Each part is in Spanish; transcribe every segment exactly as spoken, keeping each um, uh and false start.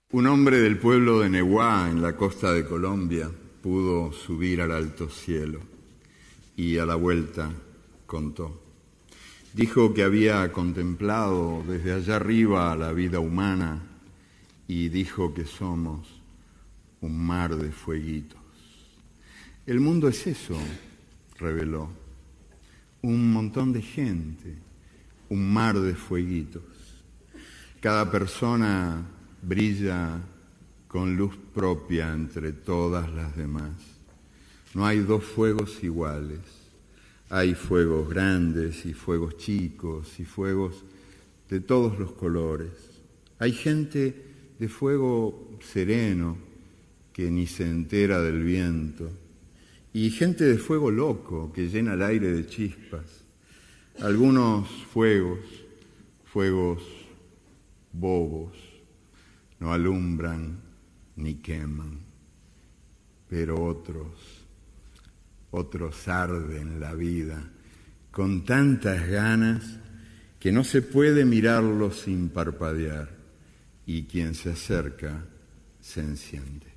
Un hombre del pueblo de Neguá, en la costa de Colombia, pudo subir al alto cielo y a la vuelta contó. Dijo que había contemplado desde allá arriba la vida humana y dijo que somos un mar de fueguitos. El mundo es eso, reveló, un montón de gente, un mar de fueguitos. Cada persona brilla con luz propia entre todas las demás. No hay dos fuegos iguales. Hay fuegos grandes y fuegos chicos y fuegos de todos los colores. Hay gente de fuego sereno que ni se entera del viento y gente de fuego loco que llena el aire de chispas. Algunos fuegos, fuegos bobos, no alumbran ni queman, pero otros, otros arden la vida con tantas ganas que no se puede mirarlos sin parpadear y quien se acerca se enciende.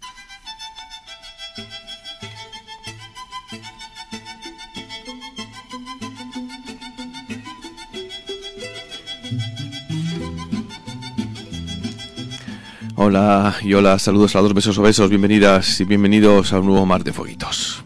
Hola y hola, saludos a dos besos o besos, bienvenidas y bienvenidos a un nuevo Mar de Fueguitos.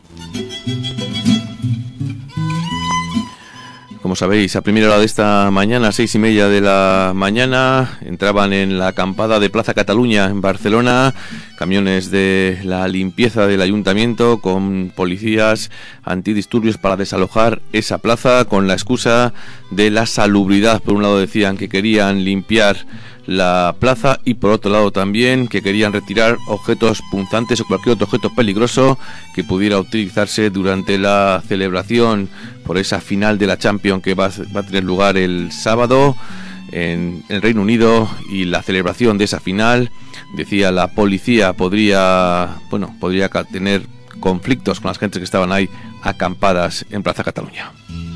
Como sabéis, a primera hora de esta mañana, a seis y media de la mañana, entraban en la acampada de Plaza Cataluña en Barcelona camiones de la limpieza del ayuntamiento con policías antidisturbios para desalojar esa plaza con la excusa de la salubridad. Por un lado decían que querían limpiar la plaza y por otro lado también que querían retirar objetos punzantes o cualquier otro objeto peligroso que pudiera utilizarse durante la celebración por esa final de la Champions que va, va a tener lugar el sábado en el Reino Unido. Y la celebración de esa final, decía la policía, podría, bueno, podría tener conflictos con las gentes que estaban ahí acampadas en Plaza Cataluña.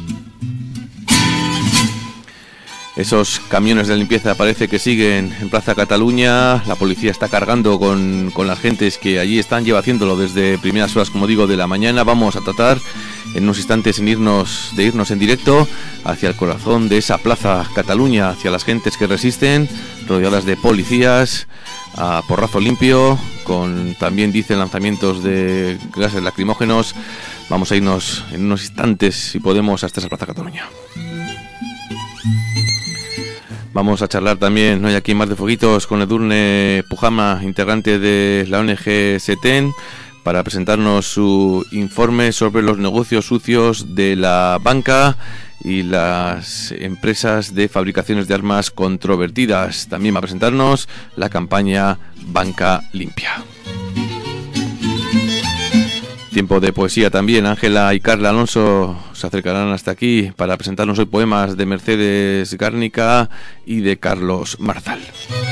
Esos camiones de limpieza parece que siguen en Plaza Cataluña. La policía está cargando con, con las gentes que allí están, lleva haciéndolo desde primeras horas, como digo, de la mañana. Vamos a tratar en unos instantes en irnos, de irnos en directo hacia el corazón de esa Plaza Cataluña, hacia las gentes que resisten, rodeadas de policías, a porrazo limpio, con también dicen lanzamientos de gases lacrimógenos. Vamos a irnos en unos instantes, si podemos, hasta esa Plaza Cataluña. Vamos a charlar también hoy aquí en Mar de Fueguitos con Edurne Pujama, integrante de la O N G SETEN, para presentarnos su informe sobre los negocios sucios de la banca y las empresas de fabricaciones de armas controvertidas. También va a presentarnos la campaña Banca Limpia. Tiempo de poesía también. Ángela y Carla Alonso se acercarán hasta aquí para presentarnos hoy poemas de Mercedes Gárnica y de Carlos Marzal.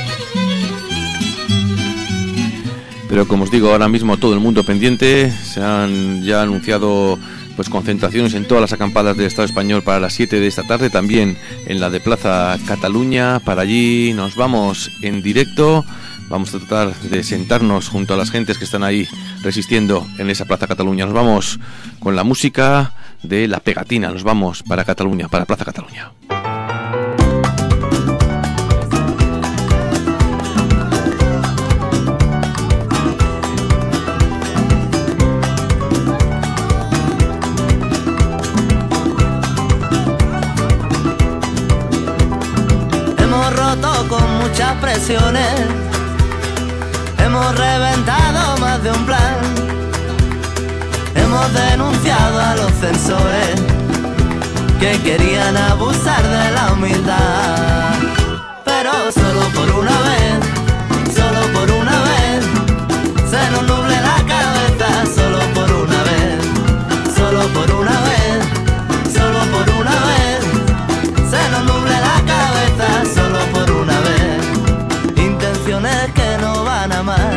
Pero como os digo, ahora mismo todo el mundo pendiente. Se han ya anunciado pues concentraciones en todas las acampadas del Estado español para las siete de esta tarde, también en la de Plaza Cataluña. Para allí nos vamos en directo. Vamos a tratar de sentarnos junto a las gentes que están ahí resistiendo en esa Plaza Cataluña. Nos vamos con la música de La Pegatina. Nos vamos para Cataluña, para Plaza Cataluña. Hemos roto con muchas presiones, hemos reventado más de un plan, hemos denunciado a los censores que querían abusar de la humildad. Pero solo por una vez, solo por una vez, se nos nuble la cabeza. Solo por una vez, solo por una vez, solo por una vez, se nos nuble la cabeza. Solo por una vez, intenciones que no van a más,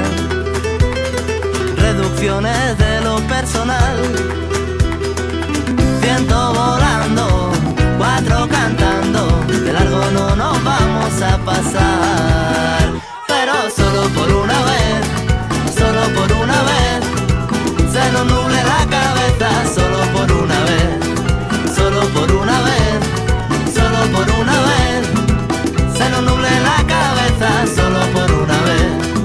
reducciones de lo personal, ciento volando, cuatro cantando, de largo no nos vamos a pasar. Pero solo por una vez, solo por una vez, se nos nuble la cabeza, solo por una vez, solo por una vez, solo por una vez, se nos nuble la cabeza, solo por una vez.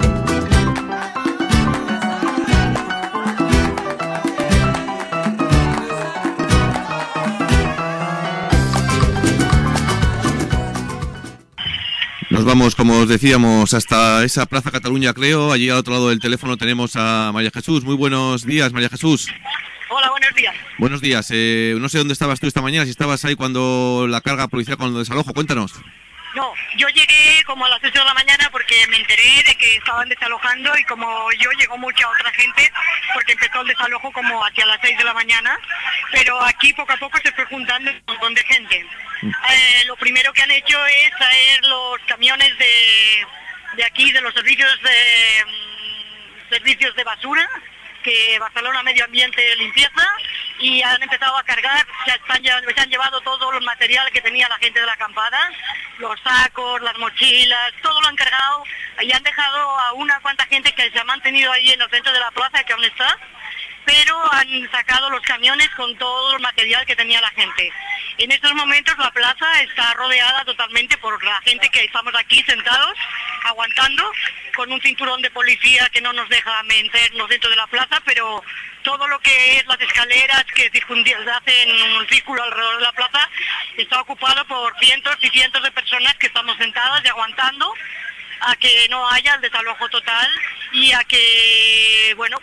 Nos vamos, como os decíamos, hasta esa Plaza Cataluña, creo. Allí al otro lado del teléfono tenemos a María Jesús. Muy buenos días, María Jesús. Hola, buenos días. Buenos días. Eh, no sé dónde estabas tú esta mañana, si estabas ahí cuando la carga policial con el desalojo. Cuéntanos. No, yo llegué como a las ocho de la mañana porque me enteré de que estaban desalojando y como yo llegó mucha otra gente porque empezó el desalojo como hacia las seis de la mañana, pero aquí poco a poco se fue juntando un montón de gente. Eh, lo primero que han hecho es traer los camiones de, de aquí, de los servicios de, mm, servicios de basura, que Barcelona Medio Ambiente limpieza, y han empezado a cargar, ya están, ya, se han llevado todo el material que tenía la gente de la acampada, los sacos, las mochilas, todo lo han cargado, y han dejado a una cuanta gente que se ha mantenido ahí en el centro de la plaza, que aún está, pero han sacado los camiones con todo el material que tenía la gente. En estos momentos la plaza está rodeada totalmente por la gente que estamos aquí sentados, aguantando, con un cinturón de policía que no nos deja meternos dentro de la plaza, pero todo lo que es las escaleras que hacen un círculo alrededor de la plaza está ocupado por cientos y cientos de personas que estamos sentadas y aguantando a que no haya el desalojo total y a que, bueno,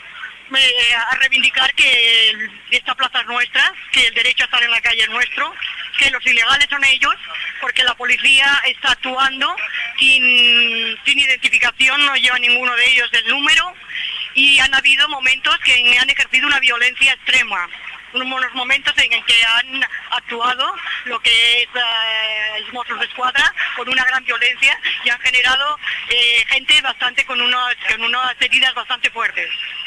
a reivindicar que esta plaza es nuestra, que el derecho a estar en la calle es nuestro, que los ilegales son ellos, porque la policía está actuando sin, sin identificación, no lleva ninguno de ellos el número, y han habido momentos que han ejercido una violencia extrema, unos momentos en el que han actuado lo que es eh, los Mossos de Escuadra con una gran violencia y han generado eh, gente bastante con unas, con unas heridas bastante fuertes.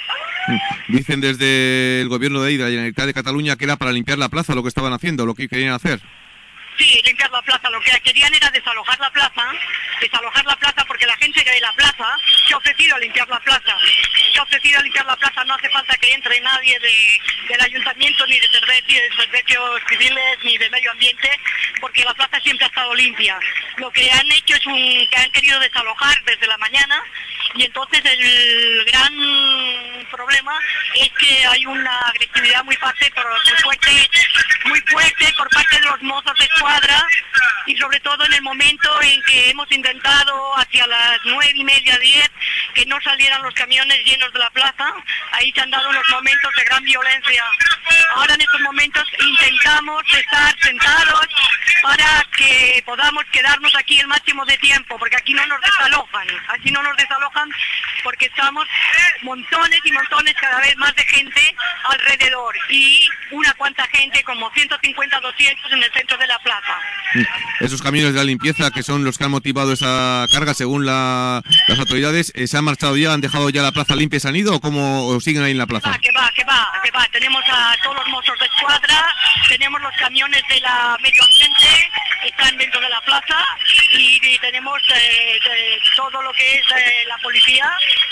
Dicen desde el gobierno de ahí, de la Generalitat de Cataluña, que era para limpiar la plaza lo que estaban haciendo, lo que querían hacer. Sí, limpiar la plaza. Lo que querían era desalojar la plaza, desalojar la plaza porque la gente de la plaza se ha ofrecido a limpiar la plaza. Se ha ofrecido a limpiar la plaza, no hace falta que entre nadie de, del ayuntamiento, ni de servicios, servicios civiles, ni de medio ambiente, porque la plaza siempre ha estado limpia. Lo que han hecho es un, que han querido desalojar desde la mañana, y entonces el gran problema es que hay una agresividad muy fuerte, por, muy fuerte, muy fuerte por parte de los mozos de Escuadra, y sobre todo en el momento en que hemos intentado hacia las nueve y media, diez, que no salieran los camiones llenos de la plaza. Ahí se han dado unos momentos de gran violencia. Ahora en estos momentos intentamos estar sentados para que podamos quedarnos aquí el máximo de tiempo, porque aquí no nos desalojan, aquí no nos desalojan porque estamos montones y montones cada vez más de gente alrededor y una cuanta gente, como ciento cincuenta, doscientos en el centro de la plaza. Esos camiones de la limpieza, que son los que han motivado esa carga según la, las autoridades, ¿se han marchado ya, han dejado ya la plaza limpia y se han ido o, cómo, o siguen ahí en la plaza? Ah, que va, que va, que va. Tenemos a todos los mozos de Escuadra, tenemos los camiones de la medio ambiente, están dentro de la plaza, y, y tenemos eh, de, todo lo que es eh, la policía,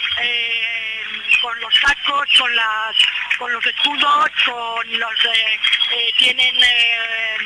eh, con los cascos, con las, con los escudos, con los eh, eh, tienen eh,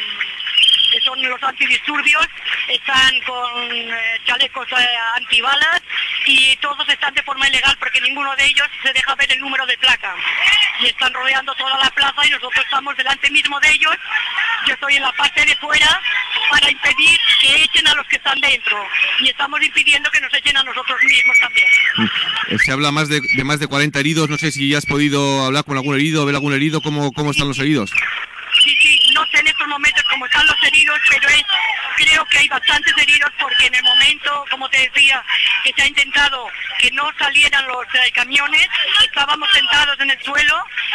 son los antidisturbios, están con eh, chalecos eh, antibalas, y todos están de forma ilegal porque ninguno de ellos se deja ver el número de placa, y están rodeando toda la plaza y nosotros estamos delante mismo de ellos. Yo estoy en la parte de fuera para impedir que echen a los que están dentro, y estamos impidiendo que nos echen a nosotros mismos también. Se habla más de, de más de cuarenta heridos, no sé si ya has podido hablar con algún herido, ver algún herido, ¿cómo, cómo están los heridos? Sí, sí, no sé en estos momentos cómo están los heridos, pero es, creo que hay bastantes heridos porque en el momento, como te decía, que se ha intentado que no salieran los eh, camiones, estábamos sentados en el suelo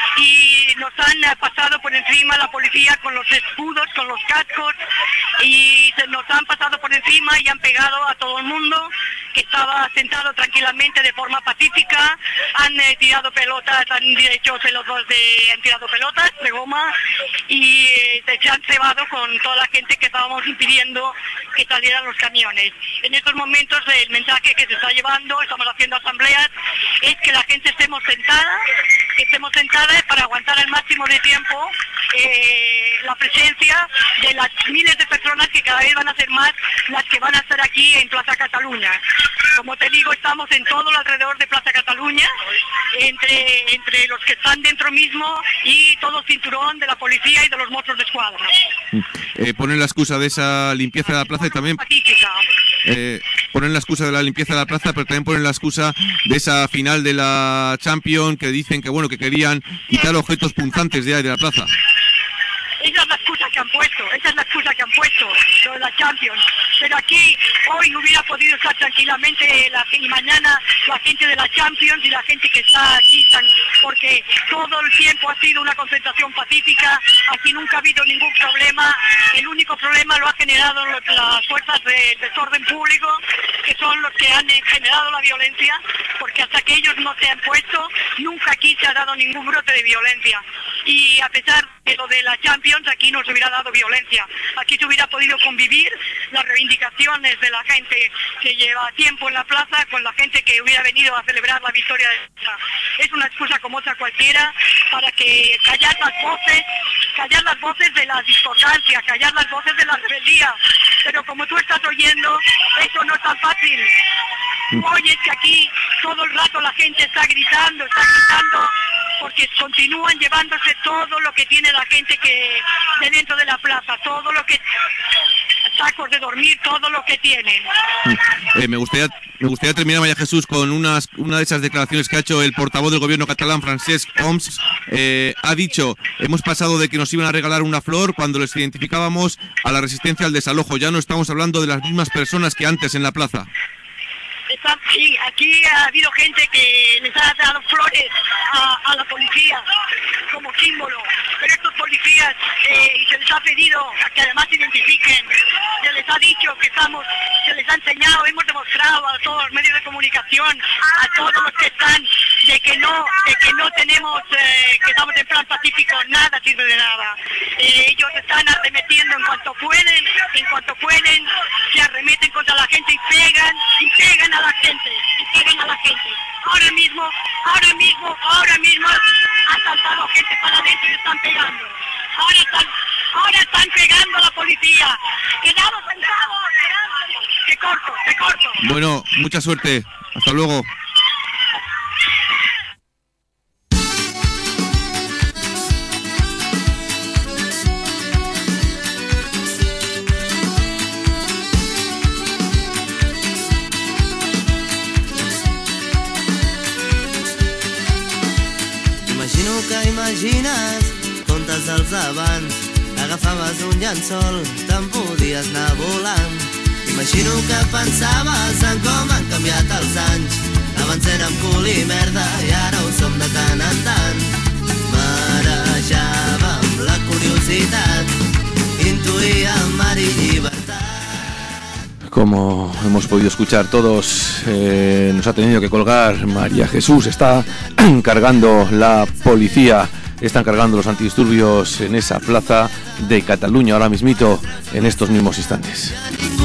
y nos han eh, pasado por encima la policía con los escudos, con los cascos, y se nos han pasado por encima y han pegado a todo el mundo, que estaba sentado tranquilamente de forma pacífica, han eh, tirado pelotas, han hecho pelotas de, han tirado pelotas de goma y eh, se han cebado con toda la gente que estábamos impidiendo que salieran los camiones. En estos momentos el mensaje que se está llevando, estamos haciendo asambleas, es que la gente estemos sentada, que estemos sentadas para aguantar el máximo de tiempo eh, la presencia de las miles de personas que cada vez van a ser más las que van a estar aquí en Plaza Cataluña. Como te digo, estamos en todo el alrededor de Plaza Cataluña, entre, entre los que están dentro mismo y todo el cinturón de la policía y de los Mossos de Escuadra. Eh, ponen la excusa de esa limpieza de la plaza y también... Eh, ponen la excusa de la limpieza de la plaza, pero también ponen la excusa de esa final de la Champions, que dicen que bueno que querían quitar objetos punzantes de ahí de la plaza. Esa es la excusa que han puesto, esa es la excusa que han puesto, lo de la Champions. Pero aquí hoy hubiera podido estar tranquilamente la, y mañana la gente de la Champions y la gente que está aquí, porque todo el tiempo ha sido una concentración pacífica, aquí nunca ha habido ningún problema, el único problema lo ha generado las fuerzas de desorden público, que son los que han generado la violencia, porque hasta que ellos no se han puesto, nunca aquí se ha dado ningún brote de violencia. Y a pesar de lo de la Champions, aquí no se hubiera dado violencia. Aquí se hubiera podido convivir las reivindicaciones de la gente que lleva tiempo en la plaza con la gente que hubiera venido a celebrar la victoria de la plaza. Es una excusa como otra cualquiera para que callar las voces, callar las voces de la discordancia, callar las voces de la rebeldía. Pero como tú estás oyendo, eso no es tan fácil. Oyes que aquí todo el rato la gente está gritando, está gritando, porque continúan llevándose todo lo que tiene la gente que de dentro de la plaza, todo lo que sacos de dormir, todo lo que tienen. Eh, me gustaría me gustaría terminar, María Jesús, con unas una de esas declaraciones que ha hecho el portavoz del gobierno catalán, Francesc Homs. Eh, ha dicho: hemos pasado de que nos iban a regalar una flor cuando les identificábamos a la resistencia al desalojo. Ya no estamos hablando de las mismas personas que antes en la plaza. Está, sí, aquí ha habido gente que les ha dado flores a, a la policía como símbolo, pero estos policías eh, se les ha pedido que además se identifiquen, se les ha dicho que estamos, se les ha enseñado, hemos demostrado a todos los medios de comunicación, a todos los que están, de que no, de que no tenemos, eh, que estamos en plan pacífico, nada sirve de nada. Eh, ellos están arremetiendo en cuanto pueden, en cuanto pueden, se arremeten contra la gente y pegan, y pegan a la gente, y pegan a la gente. Ahora mismo, ahora mismo, ahora mismo ha saltado gente para adentro y están pegando. Ahora están, ahora están pegando a la policía. Quedados sentados, quedados. Te corto, te corto. Bueno, mucha suerte. Hasta luego. Que imagines contes dels abans, agafaves un llençol, te'n podies anar volant. Imagino que pensaves en com han canviat els anys, abans érem cul i merda i ara ho som de tant en tant. Marejàvem la curiositat, intuïem mar i llibertat. Como hemos podido escuchar todos, eh, nos ha tenido que colgar María Jesús. Está cargando la policía, están cargando los antidisturbios en esa plaza de Cataluña ahora mismito, en estos mismos instantes.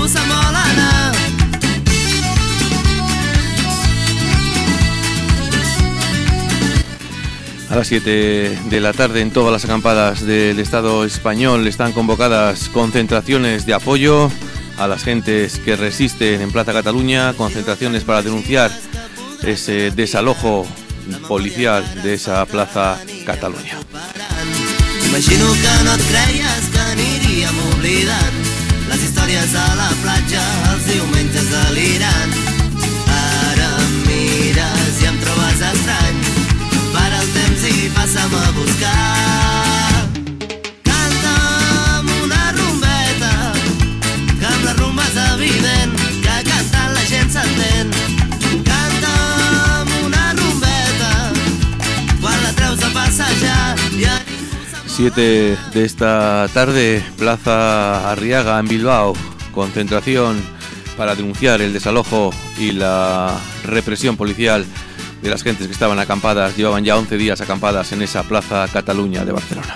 A las siete de la tarde en todas las acampadas del Estado español están convocadas concentraciones de apoyo a las gentes que resisten en Plaza Cataluña, concentraciones para denunciar ese desalojo policial de esa Plaza Catalunya. Imagino que no et creies que aniríem oblidant les històries a la platja, els diumenges delirant. Ara em mires i em trobes estrany, para el temps i passa'm a buscar. Canta'm una rumbeta, que amb la rumba és evident que cantant la gent s'entén. Canta'm una rumbeta, quan la treus a passejar i a siete de esta tarde, Plaza Arriaga en Bilbao, concentración para denunciar el desalojo y la represión policial de las gentes que estaban acampadas. Llevaban ya once días acampadas en esa Plaza Cataluña de Barcelona.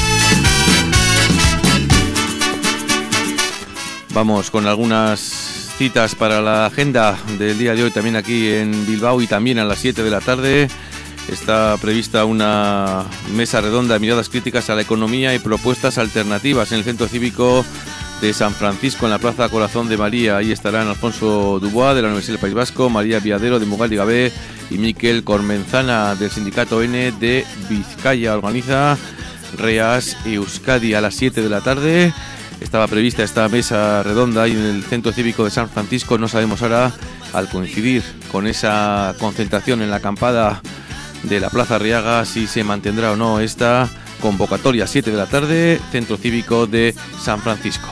Vamos con algunas citas para la agenda del día de hoy, también aquí en Bilbao, y también a las siete de la tarde está prevista una mesa redonda de miradas críticas a la economía y propuestas alternativas en el Centro Cívico de San Francisco, en la Plaza Corazón de María. Ahí estarán Alfonso Dubois, de la Universidad del País Vasco, María Viadero, de Mugal y Gabé, y Miquel Cormenzana, del Sindicato N de Vizcaya. Organiza Reas Euskadi. A las siete de la tarde estaba prevista esta mesa redonda ahí en el Centro Cívico de San Francisco. No sabemos ahora, al coincidir con esa concentración en la acampada de la Plaza Arriaga, si se mantendrá o no esta convocatoria. Siete de la tarde, Centro Cívico de San Francisco.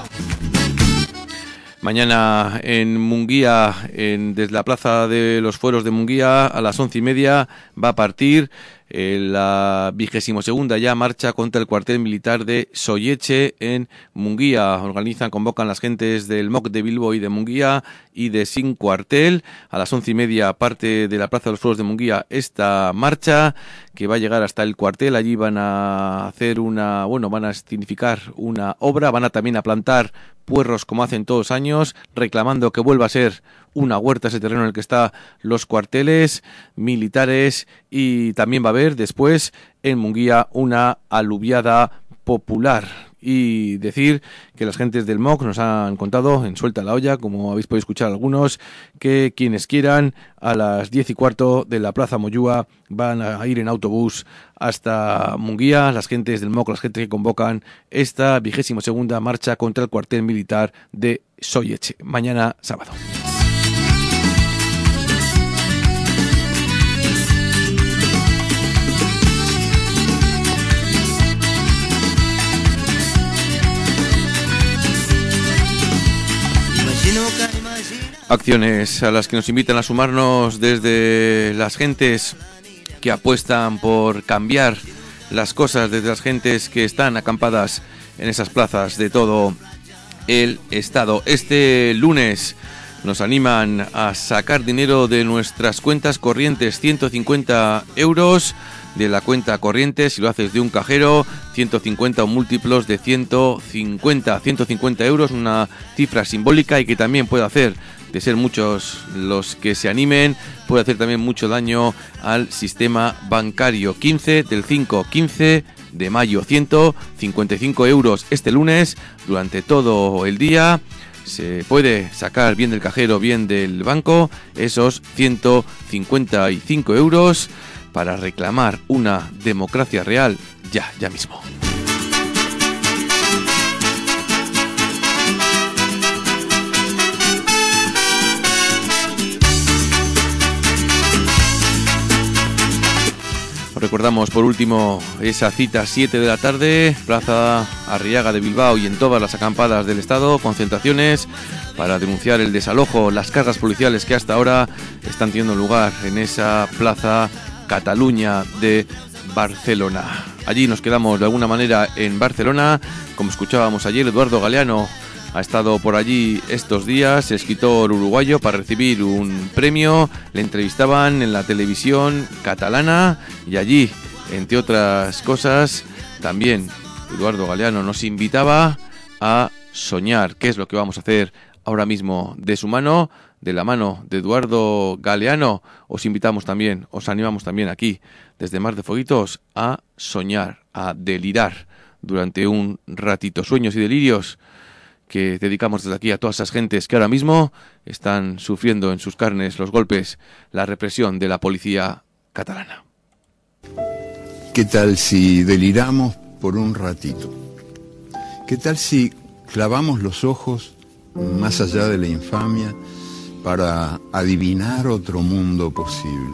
Mañana en Munguía, en, desde la Plaza de los Fueros de Munguía, a las once y media va a partir eh, la vigésimo segunda ya marcha contra el cuartel militar de Soyeche en Munguía. Organizan, convocan las gentes del M O C de Bilbo y de Munguía y de Sin Cuartel. A las once y media parte de la Plaza de los Fueros de Munguía esta marcha, que va a llegar hasta el cuartel. Allí van a hacer una, bueno, van a significar una obra, van a también a plantar puerros como hacen todos los años, reclamando que vuelva a ser una huerta ese terreno en el que están los cuarteles militares, y también va a haber después en Munguía una aluviada popular. Y decir que las gentes del M O C nos han contado en Suelta la Olla, como habéis podido escuchar algunos, que quienes quieran a las diez y cuarto de la Plaza Moyúa van a ir en autobús hasta Munguía. Las gentes del M O C, las gentes que convocan esta vigésimo segunda marcha contra el cuartel militar de Soyeche, mañana sábado. Acciones a las que nos invitan a sumarnos desde las gentes que apuestan por cambiar las cosas, desde las gentes que están acampadas en esas plazas de todo el estado. Este lunes nos animan a sacar dinero de nuestras cuentas corrientes, ciento cincuenta euros de la cuenta corriente, si lo haces de un cajero, ciento cincuenta o múltiplos de ciento cincuenta, ciento cincuenta euros, una cifra simbólica y que también puede hacer, de ser muchos los que se animen, puede hacer también mucho daño al sistema bancario. quince del cinco, quince de mayo, ciento cincuenta y cinco euros este lunes durante todo el día. Se puede sacar bien del cajero, bien del banco, esos ciento cincuenta y cinco euros para reclamar una democracia real ya, ya mismo. Recordamos por último esa cita, siete de la tarde, Plaza Arriaga de Bilbao y en todas las acampadas del Estado, concentraciones para denunciar el desalojo, las cargas policiales que hasta ahora están teniendo lugar en esa Plaza Cataluña de Barcelona. Allí nos quedamos de alguna manera en Barcelona, como escuchábamos ayer. Eduardo Galeano ha estado por allí estos días, escritor uruguayo, para recibir un premio. Le entrevistaban en la televisión catalana y allí, entre otras cosas, también Eduardo Galeano nos invitaba a soñar. ¿Qué es lo que vamos a hacer ahora mismo de su mano, de la mano de Eduardo Galeano? Os invitamos también, os animamos también aquí, desde Mar de Foguitos, a soñar, a delirar durante un ratito. Sueños y delirios que dedicamos desde aquí a todas esas gentes que ahora mismo están sufriendo en sus carnes los golpes, la represión de la policía catalana. ¿Qué tal si deliramos por un ratito? ¿Qué tal si clavamos los ojos más allá de la infamia para adivinar otro mundo posible?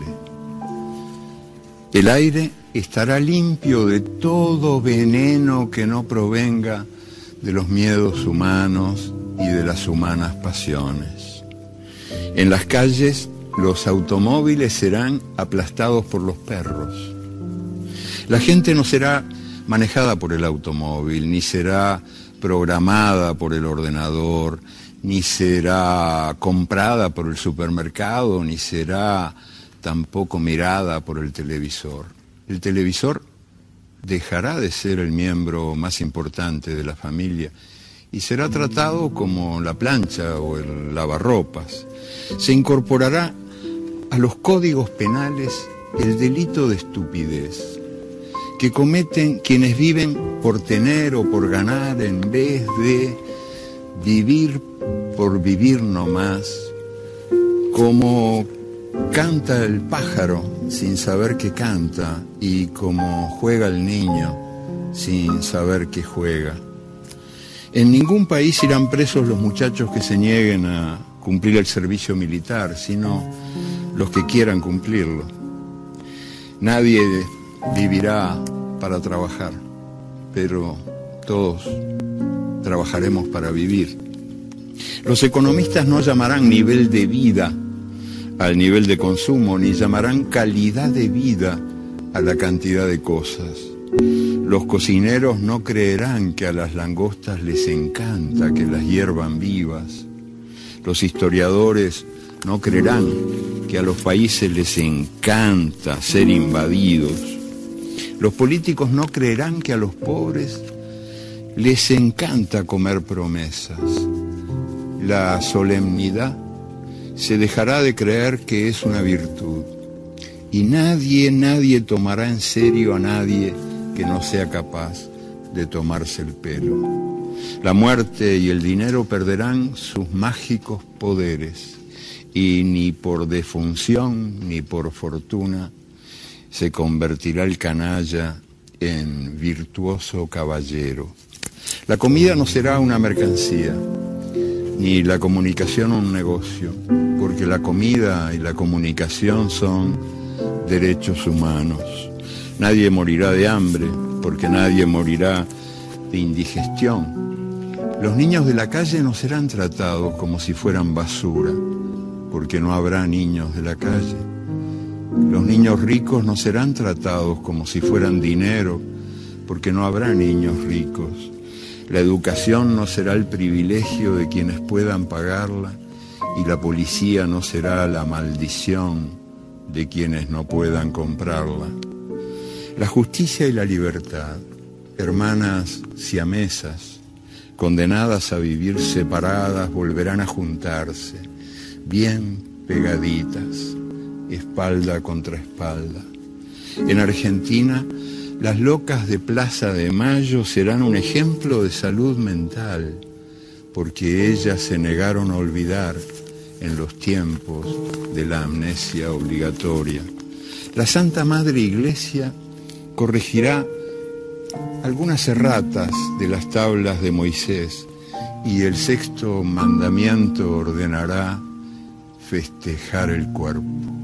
El aire estará limpio de todo veneno que no provenga de los miedos humanos y de las humanas pasiones. En las calles, los automóviles serán aplastados por los perros. La gente no será manejada por el automóvil, ni será programada por el ordenador, ni será comprada por el supermercado, ni será tampoco mirada por el televisor. El televisor dejará de ser el miembro más importante de la familia y será tratado como la plancha o el lavarropas. Se incorporará a los códigos penales el delito de estupidez que cometen quienes viven por tener o por ganar en vez de vivir por vivir nomás, como canta el pájaro sin saber que canta y como juega el niño sin saber que juega. En ningún país irán presos los muchachos que se nieguen a cumplir el servicio militar, sino los que quieran cumplirlo. Nadie vivirá para trabajar, pero todos trabajaremos para vivir. Los economistas no llamarán nivel de vida al nivel de consumo, ni llamarán calidad de vida a la cantidad de cosas. Los cocineros no creerán que a las langostas les encanta que las hiervan vivas. Los historiadores no creerán que a los países les encanta ser invadidos. Los políticos no creerán que a los pobres les encanta comer promesas. La solemnidad se dejará de creer que es una virtud. Y nadie, nadie tomará en serio a nadie que no sea capaz de tomarse el pelo. La muerte y el dinero perderán sus mágicos poderes y ni por defunción ni por fortuna se convertirá el canalla en virtuoso caballero. La comida no será una mercancía, ni la comunicación un negocio, porque la comida y la comunicación son derechos humanos. Nadie morirá de hambre, porque nadie morirá de indigestión. Los niños de la calle no serán tratados como si fueran basura, porque no habrá niños de la calle. Los niños ricos no serán tratados como si fueran dinero, porque no habrá niños ricos. La educación no será el privilegio de quienes puedan pagarla, y la policía no será la maldición de quienes no puedan comprarla. La justicia y la libertad, hermanas siamesas, condenadas a vivir separadas, volverán a juntarse, bien pegaditas, espalda contra espalda. En Argentina, las locas de Plaza de Mayo serán un ejemplo de salud mental, porque ellas se negaron a olvidar en los tiempos de la amnesia obligatoria. La Santa Madre Iglesia corregirá algunas erratas de las tablas de Moisés y el sexto mandamiento ordenará festejar el cuerpo.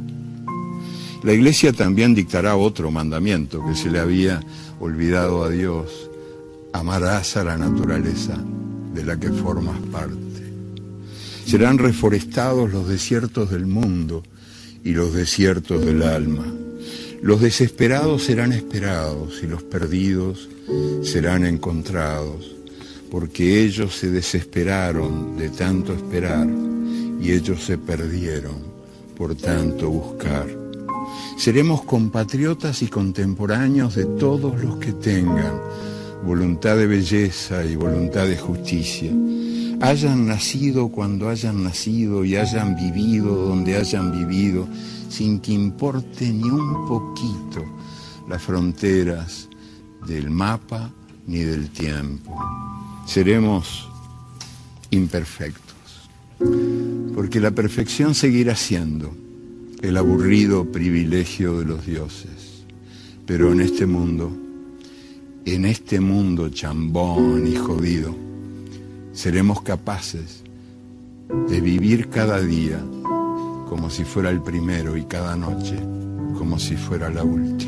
La Iglesia también dictará otro mandamiento que se le había olvidado a Dios: amarás a la naturaleza de la que formas parte. Serán reforestados los desiertos del mundo y los desiertos del alma. Los desesperados serán esperados y los perdidos serán encontrados, porque ellos se desesperaron de tanto esperar y ellos se perdieron por tanto buscar. Seremos compatriotas y contemporáneos de todos los que tengan voluntad de belleza y voluntad de justicia. Hayan nacido cuando hayan nacido y hayan vivido donde hayan vivido, sin que importe ni un poquito las fronteras del mapa ni del tiempo. Seremos imperfectos, porque la perfección seguirá siendo el aburrido privilegio de los dioses. Pero en este mundo, en este mundo chambón y jodido, seremos capaces de vivir cada día como si fuera el primero y cada noche como si fuera la última.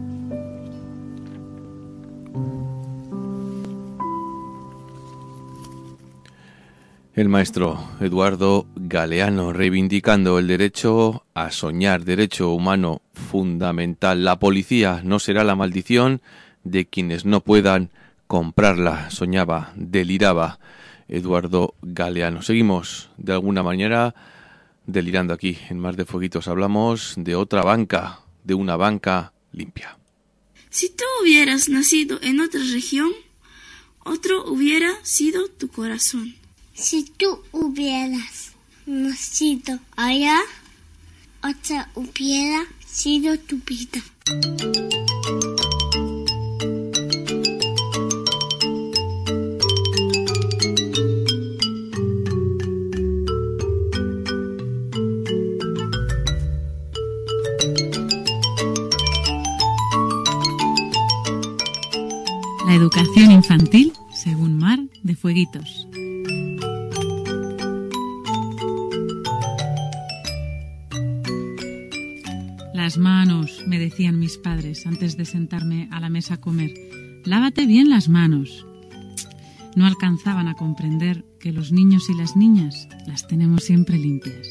El maestro Eduardo Galeano, reivindicando el derecho a soñar, derecho humano fundamental. La policía no será la maldición de quienes no puedan comprarla, soñaba, deliraba Eduardo Galeano. Seguimos de alguna manera delirando aquí en Mar de Fueguitos. Hablamos de otra banca, de una banca limpia. Si tú hubieras nacido en otra región, otro hubiera sido tu corazón. Si tú hubieras nacido allá, otra hubiera sido tu vida. La educación infantil según Mar de Fueguitos. Las manos, me decían mis padres antes de sentarme a la mesa a comer. Lávate bien las manos. No alcanzaban a comprender que los niños y las niñas las tenemos siempre limpias.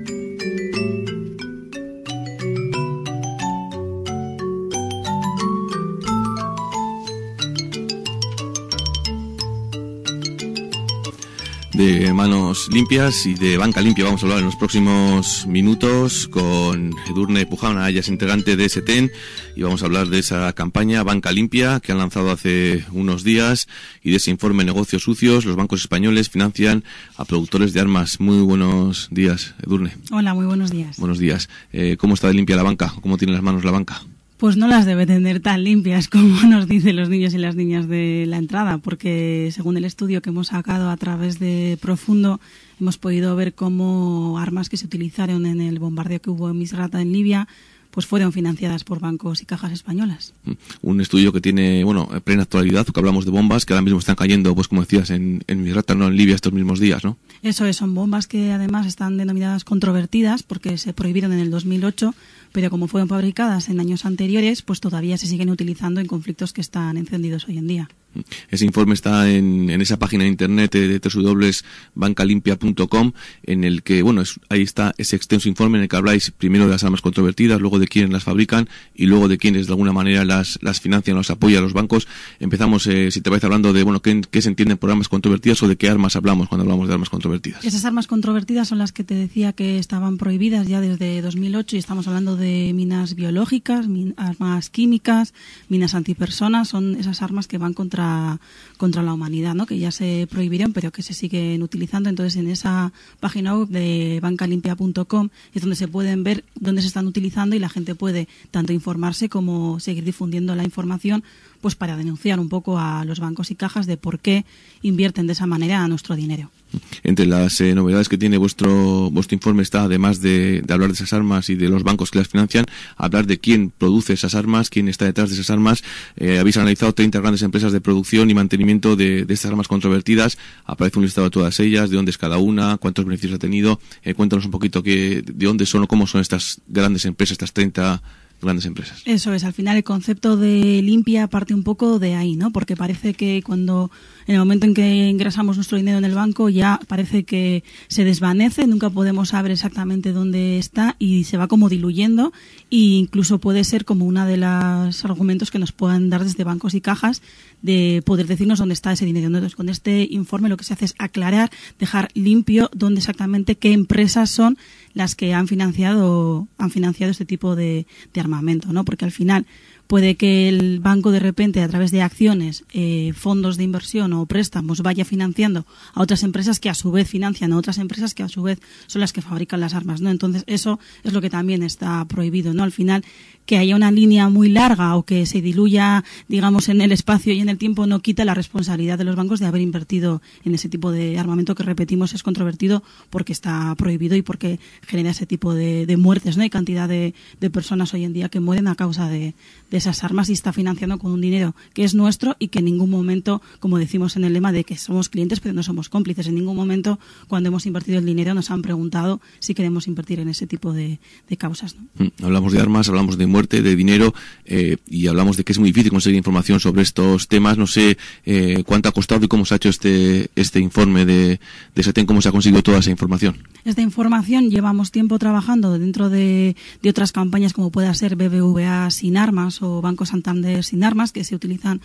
De manos limpias y de banca limpia vamos a hablar en los próximos minutos con Edurne Pujana, ella es integrante de SETEN, y vamos a hablar de esa campaña Banca Limpia que han lanzado hace unos días y de ese informe Negocios Sucios. Los bancos españoles financian a productores de armas. Muy buenos días, Edurne. Hola, muy buenos días. Buenos días. Eh, ¿Cómo está de limpia la banca? ¿Cómo tiene las manos la banca? Pues no las debe tener tan limpias como nos dicen los niños y las niñas de la entrada, porque según el estudio que hemos sacado a través de Profundo, hemos podido ver cómo armas que se utilizaron en el bombardeo que hubo en Misrata, en Libia, pues fueron financiadas por bancos y cajas españolas. Un estudio que tiene, bueno, plena actualidad, porque hablamos de bombas que ahora mismo están cayendo, pues como decías, en, en Misrata, no en Libia, estos mismos días, ¿no? Eso es, son bombas que además están denominadas controvertidas porque se prohibieron en el dos mil ocho, pero como fueron fabricadas en años anteriores, pues todavía se siguen utilizando en conflictos que están encendidos hoy en día. Ese informe está en, en esa página de internet de doble u doble u doble u punto banca limpia punto com, en el que, bueno, es, ahí está ese extenso informe en el que habláis primero de las armas controvertidas, luego de quiénes las fabrican y luego de quiénes de alguna manera las, las financian, las apoyan los bancos. Empezamos, eh, si te parece, hablando de, bueno, ¿qué, qué se entiende por armas controvertidas o de qué armas hablamos cuando hablamos de armas controvertidas? Esas armas controvertidas son las que te decía que estaban prohibidas ya desde dos mil ocho y estamos hablando de minas biológicas, min, armas químicas, minas antipersonas, son esas armas que van contra contra la humanidad, ¿no? Que ya se prohibieron pero que se siguen utilizando. Entonces en esa página web de banca limpia punto com es donde se pueden ver dónde se están utilizando y la gente puede tanto informarse como seguir difundiendo la información, pues para denunciar un poco a los bancos y cajas de por qué invierten de esa manera a nuestro dinero. Entre las eh, novedades que tiene vuestro vuestro informe está, además de, de hablar de esas armas y de los bancos que las financian, hablar de quién produce esas armas, quién está detrás de esas armas. Eh, habéis analizado treinta grandes empresas de producción y mantenimiento de, de estas armas controvertidas. Aparece un listado de todas ellas, de dónde es cada una, cuántos beneficios ha tenido. Eh, cuéntanos un poquito que, de dónde son o cómo son estas grandes empresas, estas treinta grandes empresas. Eso es, al final el concepto de limpia parte un poco de ahí, ¿no? Porque parece que cuando, en el momento en que ingresamos nuestro dinero en el banco, ya parece que se desvanece, nunca podemos saber exactamente dónde está y se va como diluyendo, e incluso puede ser como uno de los argumentos que nos puedan dar desde bancos y cajas de poder decirnos dónde está ese dinero. Entonces, con este informe lo que se hace es aclarar, dejar limpio dónde exactamente, qué empresas son las que han financiado han financiado este tipo de, de armamento, ¿no? Porque al final puede que el banco de repente a través de acciones, eh, fondos de inversión o préstamos vaya financiando a otras empresas que a su vez financian a otras empresas que a su vez son las que fabrican las armas, ¿no? Entonces eso es lo que también está prohibido, ¿no? Al final que haya una línea muy larga o que se diluya, digamos, en el espacio y en el tiempo no quita la responsabilidad de los bancos de haber invertido en ese tipo de armamento que, repetimos, es controvertido porque está prohibido y porque genera ese tipo de, de muertes, ¿no? Hay cantidad de, de personas hoy en día que mueren a causa de, de esas armas y está financiando con un dinero que es nuestro y que en ningún momento, como decimos en el lema de que somos clientes pero no somos cómplices, en ningún momento cuando hemos invertido el dinero nos han preguntado si queremos invertir en ese tipo de, de causas, ¿no? Hablamos de armas, hablamos de muerte, de dinero, eh, y hablamos de que es muy difícil conseguir información sobre estos temas. No sé eh, cuánto ha costado y cómo se ha hecho este este informe de, de SETEN, cómo se ha conseguido toda esa información. Esta información llevamos tiempo trabajando dentro de, de otras campañas como pueda ser B B V A sin armas o Banco Santander sin armas, que se utilizan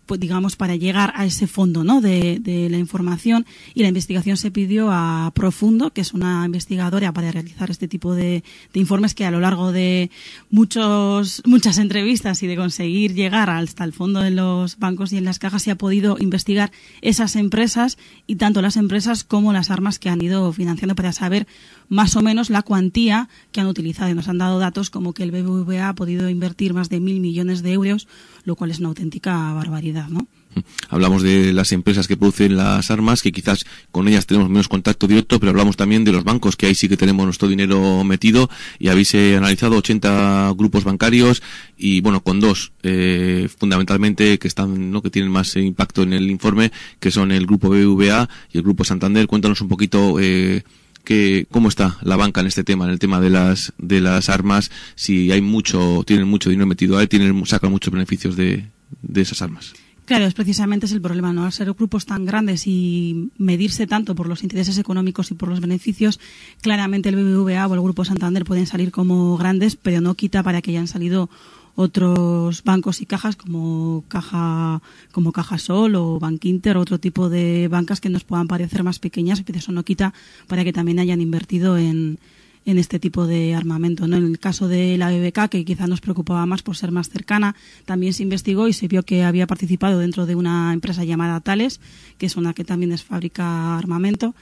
pues digamos, para llegar a ese fondo, ¿no?, de, de la información, y la investigación se pidió a Profundo, que es una investigadora para realizar este tipo de, de informes, que a lo largo de muchos muchas entrevistas y de conseguir llegar hasta el fondo de los bancos y en las cajas, se ha podido investigar esas empresas, y tanto las empresas como las armas que han ido financiando, para saber más o menos la cuantía que han utilizado. Y nos han dado datos como que el B B V A ha podido invertir más de mil millones de euros, lo cual es una auténtica barbaridad, ¿no? Hablamos de las empresas que producen las armas, que quizás con ellas tenemos menos contacto directo, pero hablamos también de los bancos, que ahí sí que tenemos nuestro dinero metido, y habéis eh, analizado ochenta grupos bancarios, y bueno, con dos eh, fundamentalmente que están, ¿no?, que tienen más impacto en el informe, que son el grupo B B V A y el grupo Santander. Cuéntanos un poquito eh, que, cómo está la banca en este tema, en el tema de las de las armas, si hay mucho, tienen mucho dinero metido ahí, tienen, sacan muchos beneficios de, de esas armas. Claro, es precisamente es el problema, ¿no? Al ser grupos tan grandes y medirse tanto por los intereses económicos y por los beneficios, claramente el B B V A o el Grupo Santander pueden salir como grandes, pero no quita para que hayan salido otros bancos y cajas como Caja como Cajasol o Bankinter, otro tipo de bancas que nos puedan parecer más pequeñas, pero eso no quita para que también hayan invertido en en este tipo de armamento, ¿no? En el caso de la B B K, que quizá nos preocupaba más por ser más cercana, también se investigó y se vio que había participado dentro de una empresa llamada Thales, que es una que también es fabrica armamento.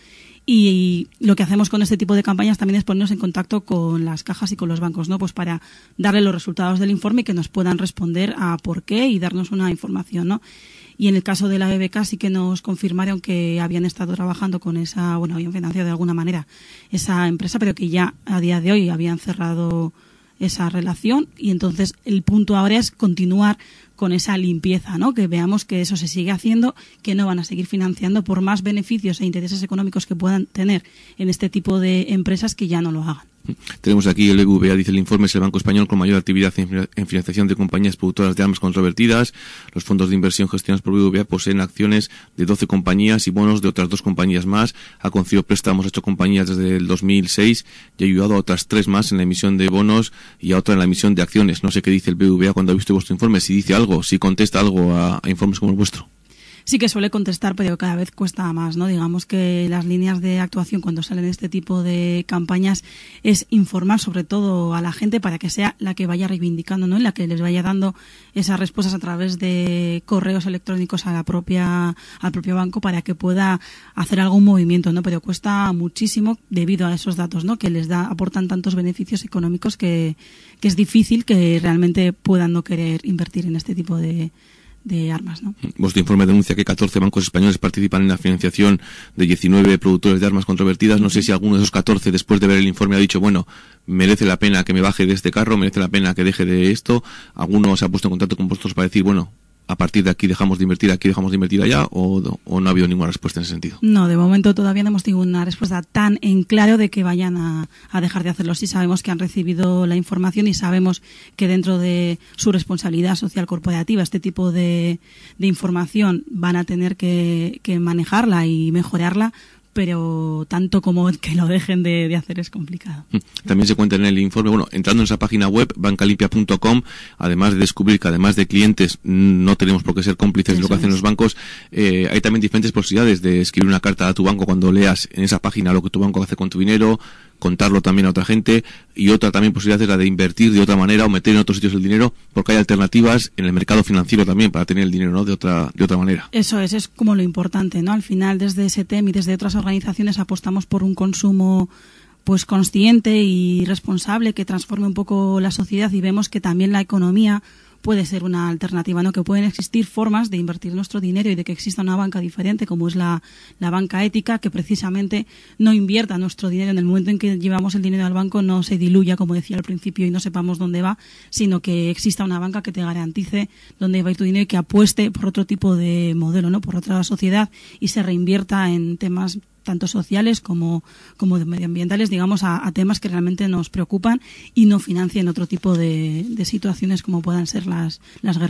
Y lo que hacemos con este tipo de campañas también es ponernos en contacto con las cajas y con los bancos, ¿no? Pues para darle los resultados del informe y que nos puedan responder a por qué y darnos una información, ¿no? Y en el caso de la B B K sí que nos confirmaron que habían estado trabajando con esa, bueno, habían financiado de alguna manera esa empresa, pero que ya a día de hoy habían cerrado esa relación, y entonces el punto ahora es continuar con esa limpieza, ¿no? Que veamos que eso se sigue haciendo, que no van a seguir financiando por más beneficios e intereses económicos que puedan tener en este tipo de empresas, que ya no lo hagan. Tenemos aquí el B B V A, dice el informe, es el banco español con mayor actividad en financiación de compañías productoras de armas controvertidas. Los fondos de inversión gestionados por B B V A poseen acciones de doce compañías y bonos de otras dos compañías más. Ha concedido préstamos a ocho compañías desde el dos mil seis y ha ayudado a otras tres más en la emisión de bonos y a otra en la emisión de acciones. No sé qué dice el B B V A cuando ha visto vuestro informe, si dice algo, si contesta algo a, a informes como el vuestro. Sí que suele contestar, pero cada vez cuesta más, ¿no? Digamos que las líneas de actuación cuando salen este tipo de campañas es informar sobre todo a la gente para que sea la que vaya reivindicando, ¿no? Y la que les vaya dando esas respuestas a través de correos electrónicos a la propia, al propio banco, para que pueda hacer algún movimiento, ¿no? Pero cuesta muchísimo debido a esos datos, ¿no? Que les da, aportan tantos beneficios económicos que, que es difícil que realmente puedan no querer invertir en este tipo de de armas, ¿no? Vuestro informe denuncia que catorce bancos españoles participan en la financiación de diecinueve productores de armas controvertidas. No sé si alguno de esos catorce, después de ver el informe, ha dicho, bueno, merece la pena que me baje de este carro, merece la pena que deje de esto. ¿Alguno se ha puesto en contacto con vosotros para decir, bueno, a partir de aquí dejamos de invertir, aquí dejamos de invertir allá, o, o no ha habido ninguna respuesta en ese sentido? No, de momento todavía no hemos tenido una respuesta tan en claro de que vayan a, a dejar de hacerlo. Sí sabemos que han recibido la información y sabemos que dentro de su responsabilidad social corporativa este tipo de, de información van a tener que, que manejarla y mejorarla, pero tanto como que lo dejen de, de hacer es complicado. También se cuenta en el informe, bueno, entrando en esa página web, bancalimpia punto com, además de descubrir que además de clientes no tenemos por qué ser cómplices de lo que hacen los bancos, eh, hay también diferentes posibilidades de escribir una carta a tu banco cuando leas en esa página lo que tu banco hace con tu dinero, contarlo también a otra gente, y otra también posibilidad es la de invertir de otra manera o meter en otros sitios el dinero, porque hay alternativas en el mercado financiero también para tener el dinero, ¿no?, de otra de otra manera. Eso es, es como lo importante, ¿no? Al final, desde S T E M y desde otras organizaciones apostamos por un consumo pues consciente y responsable que transforme un poco la sociedad, y vemos que también la economía puede ser una alternativa, ¿no? Que pueden existir formas de invertir nuestro dinero y de que exista una banca diferente, como es la, la banca ética, que precisamente no invierta nuestro dinero en el momento en que llevamos el dinero al banco, no se diluya, como decía al principio, y no sepamos dónde va, sino que exista una banca que te garantice dónde va a ir tu dinero y que apueste por otro tipo de modelo, ¿no? Por otra sociedad, y se reinvierta en temas tanto sociales como, como medioambientales, digamos, a, a temas que realmente nos preocupan, y no financien otro tipo de, de situaciones como puedan ser las, las guerras, ¿no?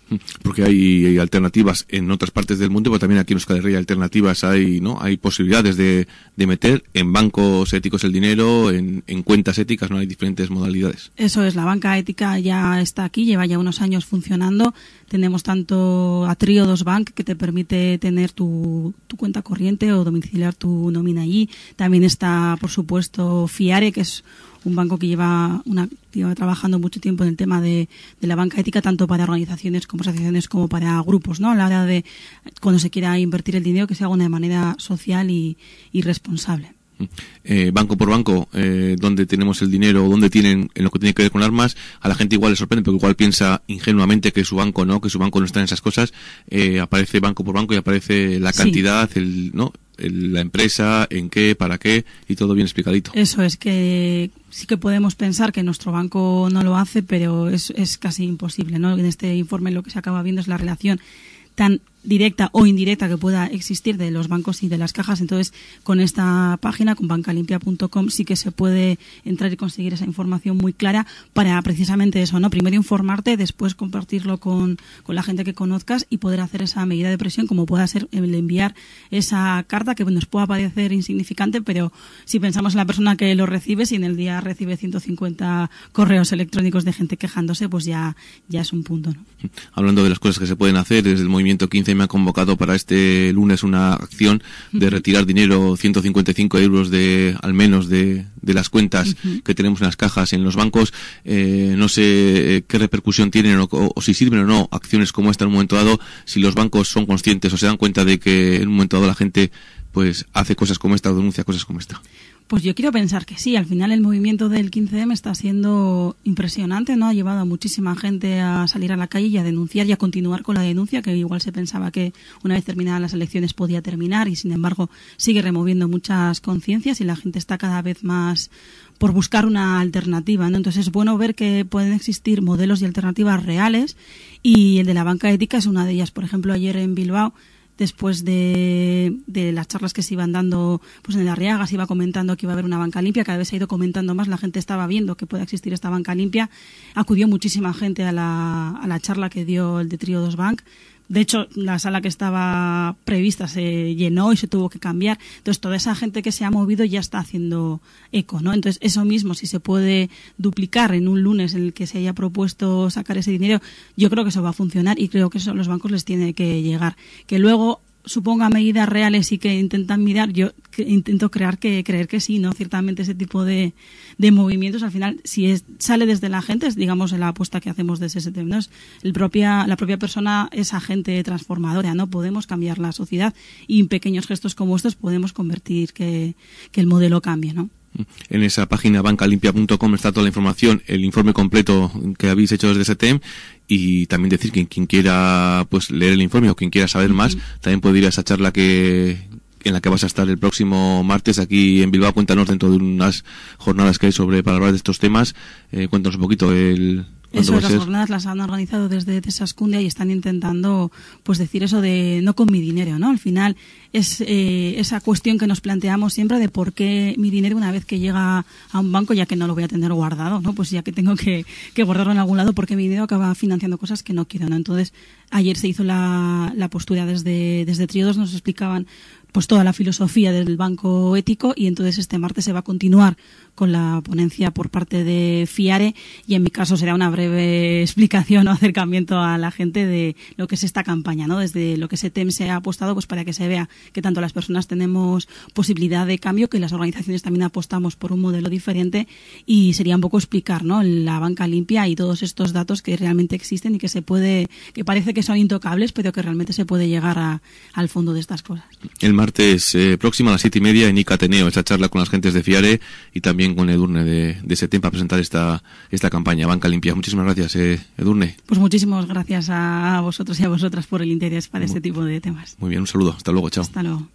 Porque hay, hay alternativas en otras partes del mundo, pero también aquí en Euskal Herria hay alternativas, hay, ¿no? Hay posibilidades de, de meter en bancos éticos el dinero, en, en cuentas éticas, ¿no? Hay diferentes modalidades. Eso es, la banca ética ya está aquí, lleva ya unos años funcionando. Tenemos tanto a Triodos Bank, que te permite tener tu, tu cuenta corriente o domiciliar tu nómina allí. También está, por supuesto, Fiare, que es un banco que lleva una lleva trabajando mucho tiempo en el tema de, de la banca ética, tanto para organizaciones como asociaciones como para grupos, ¿no? A la hora de cuando se quiera invertir el dinero, que se haga de manera social y, y responsable. Eh, banco por banco, eh, donde tenemos el dinero, donde tienen, en lo que tiene que ver con armas, a la gente igual le sorprende, porque igual piensa ingenuamente que su banco no, que su banco no está en esas cosas. Eh, aparece banco por banco y aparece la cantidad, sí. el, ¿no? El, la empresa, en qué, para qué, y todo bien explicadito. Eso es, que sí que podemos pensar que nuestro banco no lo hace, pero es, es casi imposible, ¿no? En este informe lo que se acaba viendo es la relación tan directa o indirecta que pueda existir de los bancos y de las cajas. Entonces, con esta página, con banca limpia punto com, sí que se puede entrar y conseguir esa información muy clara para precisamente eso, ¿no? Primero informarte, después compartirlo con, con la gente que conozcas y poder hacer esa medida de presión, como pueda ser el enviar esa carta que nos pueda parecer insignificante, pero si pensamos en la persona que lo recibe, si en el día recibe ciento cincuenta correos electrónicos de gente quejándose, pues ya, ya es un punto, ¿no? Hablando de las cosas que se pueden hacer, desde el movimiento quince me ha convocado para este lunes una acción de retirar dinero, ciento cincuenta y cinco euros de, al menos de, de las cuentas uh-huh. que tenemos en las cajas, en los bancos. Eh, no sé qué repercusión tienen o, o, o si sirven o no acciones como esta en un momento dado, si los bancos son conscientes o se dan cuenta de que en un momento dado la gente pues hace cosas como esta o denuncia cosas como esta. Pues yo quiero pensar que sí. Al final el movimiento del quince eme está siendo impresionante, ¿no? Ha llevado a muchísima gente a salir a la calle y a denunciar y a continuar con la denuncia, que igual se pensaba que una vez terminadas las elecciones podía terminar, y sin embargo sigue removiendo muchas conciencias y la gente está cada vez más por buscar una alternativa, ¿no? Entonces es bueno ver que pueden existir modelos y alternativas reales, y el de la banca ética es una de ellas. Por ejemplo, ayer en Bilbao, después de, de las charlas que se iban dando, pues en el Arriaga se iba comentando que iba a haber una banca limpia, cada vez se ha ido comentando más, la gente estaba viendo que puede existir esta banca limpia, acudió muchísima gente a la, a la charla que dio el de Triodos Bank. De hecho, la sala que estaba prevista se llenó y se tuvo que cambiar. Entonces, toda esa gente que se ha movido ya está haciendo eco, ¿no? Entonces, eso mismo, si se puede duplicar en un lunes en el que se haya propuesto sacar ese dinero, yo creo que eso va a funcionar, y creo que eso a los bancos les tiene que llegar. Que luego suponga medidas reales y que intentan mirar, yo que intento crear que creer que sí, ¿no? Ciertamente ese tipo de, de movimientos, al final, si es, sale desde la gente, es, digamos, la apuesta que hacemos desde ese tema, ¿no? Es el propia, la propia persona es agente transformadora, ¿no? Podemos cambiar la sociedad, y en pequeños gestos como estos podemos convertir que, que el modelo cambie, ¿no? En esa página banca limpia punto com está toda la información, el informe completo que habéis hecho desde S T E M, y también decir que quien quiera pues leer el informe o quien quiera saber más, también puede ir a esa charla que en la que vas a estar el próximo martes aquí en Bilbao. Cuéntanos, dentro de unas jornadas que hay sobre para hablar de estos temas, eh, cuéntanos un poquito el... Eso, las jornadas las han organizado desde Tesascundia y están intentando pues decir eso de no con mi dinero, ¿no? Al final es eh, esa cuestión que nos planteamos siempre de por qué mi dinero, una vez que llega a un banco, ya que no lo voy a tener guardado, ¿no? Pues ya que tengo que, que guardarlo en algún lado, porque mi dinero acaba financiando cosas que no quiero, ¿no? Entonces, ayer se hizo la, la postura desde, desde Triodos, nos explicaban pues toda la filosofía del banco ético, y entonces este martes se va a continuar con la ponencia por parte de Fiare, y en mi caso será una breve explicación o acercamiento a la gente de lo que es esta campaña, ¿no? Desde lo que S T E M se ha apostado, pues para que se vea que tanto las personas tenemos posibilidad de cambio, que las organizaciones también apostamos por un modelo diferente, y sería un poco explicar, ¿no? La banca limpia y todos estos datos que realmente existen y que se puede, que parece que son intocables, pero que realmente se puede llegar a, al fondo de estas cosas. El martes eh, próximo a las siete y media en I C A Ateneo, esa charla con las gentes de Fiare y también con Edurne de, de S T E M para presentar esta esta campaña Banca Limpia. Muchísimas gracias, eh, Edurne. Pues muchísimas gracias a vosotros y a vosotras por el interés para muy, este tipo de temas. Muy bien, un saludo. Hasta luego, chao. Hasta luego.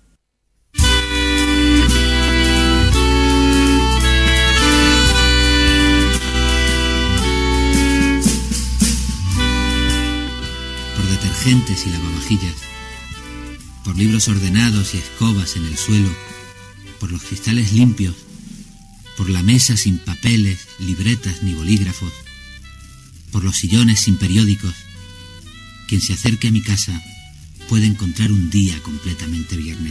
Por detergentes y lavavajillas, por libros ordenados y escobas en el suelo, por los cristales limpios, por la mesa sin papeles, libretas ni bolígrafos, por los sillones sin periódicos, quien se acerque a mi casa puede encontrar un día completamente viernes.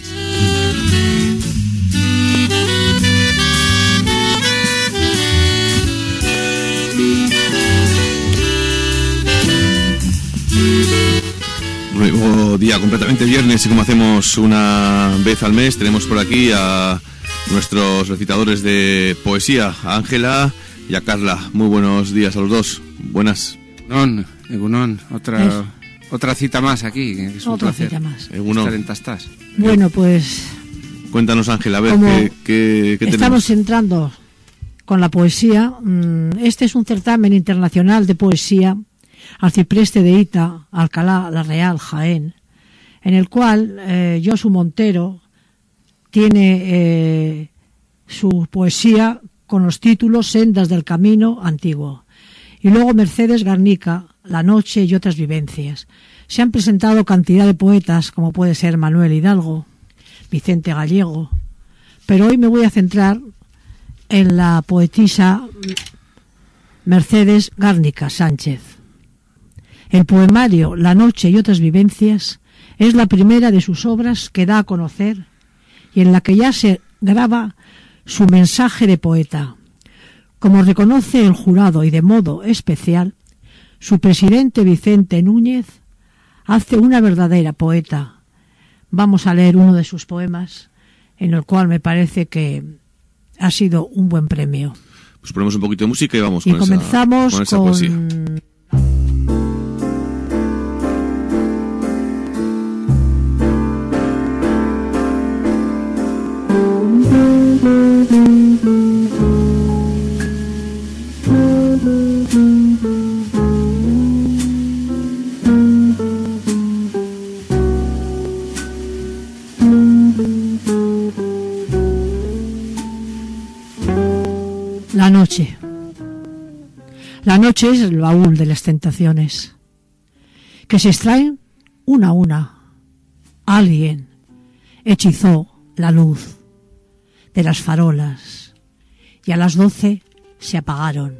Nuevo día completamente viernes, y como hacemos una vez al mes, tenemos por aquí a nuestros recitadores de poesía, a Ángela y a Carla. Muy buenos días a los dos. Buenas. Egunon, Egunon, otra, otra cita más aquí. Es un otra placer cita más. Egunon. Estar en Tastás. Bueno, pues... Cuéntanos, Ángela, a ver, como ¿qué, qué, qué estamos tenemos? entrando con la poesía. Este es un certamen internacional de poesía Arcipreste de Ita, Alcalá la Real, Jaén, en el cual eh, Josu Montero tiene eh, su poesía con los títulos Sendas del Camino Antiguo, y luego Mercedes Garnica, La Noche y otras vivencias. Se han presentado cantidad de poetas, como puede ser Manuel Hidalgo, Vicente Gallego, pero hoy me voy a centrar en la poetisa Mercedes Garnica Sánchez. El poemario La Noche y otras vivencias es la primera de sus obras que da a conocer y en la que ya se graba su mensaje de poeta. Como reconoce el jurado y de modo especial, su presidente Vicente Núñez hace una verdadera poeta. Vamos a leer uno de sus poemas, en el cual me parece que ha sido un buen premio. Pues ponemos un poquito de música y vamos y con comenzamos esa, con esa con... poesía. La noche. La noche es el baúl de las tentaciones, que se extraen una a una. Alguien hechizó la luz de las farolas y a las doce se apagaron.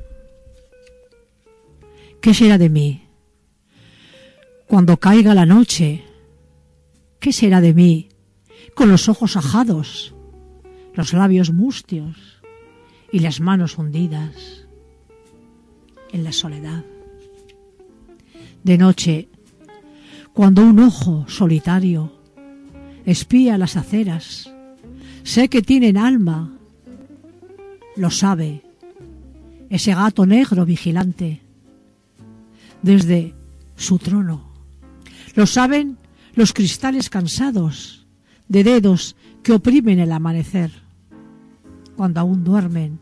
¿Qué será de mí cuando caiga la noche? ¿Qué será de mí con los ojos ajados, los labios mustios y las manos hundidas en la soledad? De noche, cuando un ojo solitario espía las aceras, sé que tienen alma, lo sabe ese gato negro vigilante desde su trono. Lo saben los cristales cansados de dedos que oprimen el amanecer cuando aún duermen.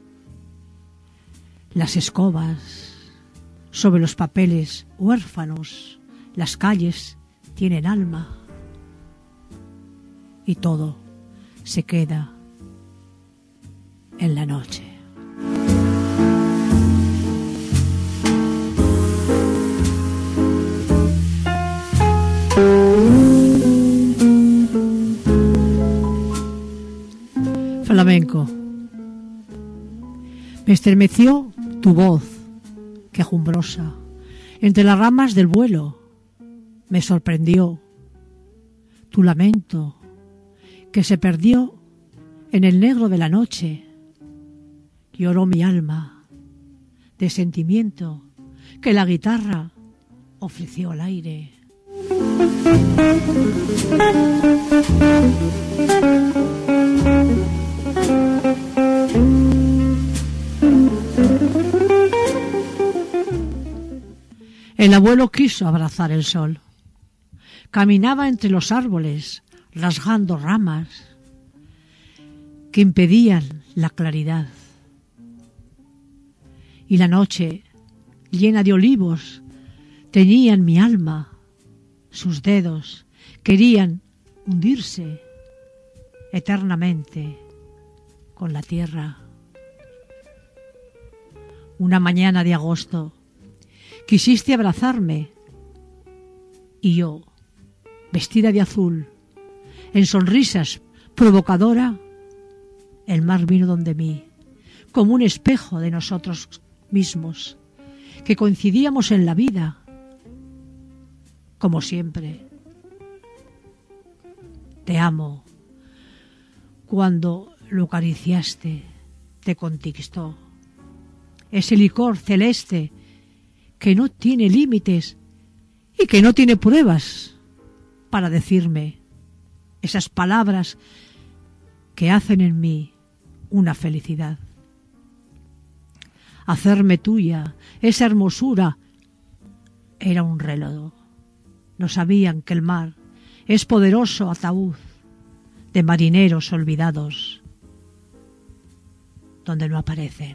Las escobas sobre los papeles huérfanos, las calles tienen alma y todo se queda en la noche. Flamenco. Me estremeció tu voz, quejumbrosa, entre las ramas del vuelo. Me sorprendió tu lamento, que se perdió en el negro de la noche. Lloró mi alma de sentimiento que la guitarra ofreció al aire. El abuelo quiso abrazar el sol. Caminaba entre los árboles, rasgando ramas que impedían la claridad. Y la noche, llena de olivos, teñían mi alma. Sus dedos querían hundirse eternamente con la tierra. Una mañana de agosto quisiste abrazarme y yo, vestida de azul, en sonrisas provocadora, el mar vino donde mí, como un espejo de nosotros mismos, que coincidíamos en la vida como siempre. Te amo. Cuando lo acariciaste, te conquistó. Ese licor celeste que no tiene límites y que no tiene pruebas para decirme esas palabras que hacen en mí una felicidad. Hacerme tuya, esa hermosura, era un reloj. No sabían que el mar es poderoso ataúd de marineros olvidados, donde no aparecen.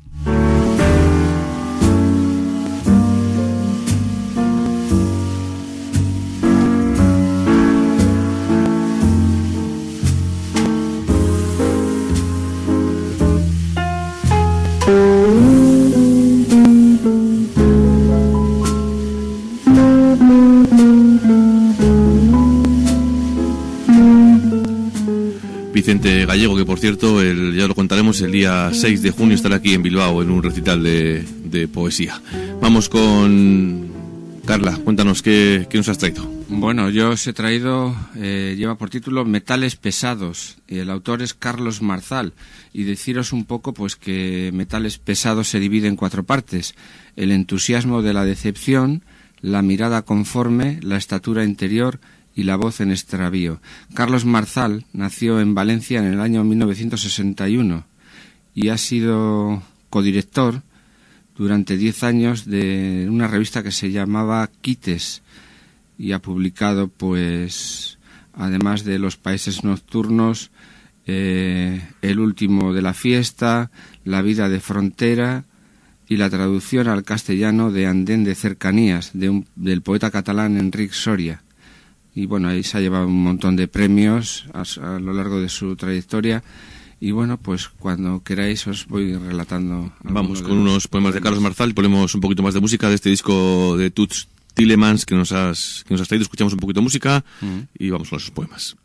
Vicente Gallego, que por cierto, el, ya lo contaremos, el día seis de junio estará aquí en Bilbao en un recital de, de poesía. Vamos con Carla, cuéntanos qué, qué nos has traído. Bueno, yo os he traído, eh, lleva por título Metales Pesados, y el autor es Carlos Marzal, y deciros un poco pues que Metales Pesados se divide en cuatro partes: el entusiasmo de la decepción, la mirada conforme, la estatura interior y la voz en extravío. Carlos Marzal nació en Valencia en el año mil novecientos sesenta y uno y ha sido codirector durante diez años de una revista que se llamaba Quites, y ha publicado, pues, además de Los Países Nocturnos, eh, El último de la fiesta, La vida de frontera y la traducción al castellano de Andén de cercanías, de un, del poeta catalán Enric Soria. Y bueno, ahí se ha llevado un montón de premios a, a lo largo de su trayectoria. Y bueno, pues cuando queráis os voy relatando. Vamos con unos poemas de Carlos Marzal y ponemos un poquito más de música de este disco de Toots Thielemans que nos has, que nos has traído. Escuchamos un poquito de música mm. y vamos con esos poemas.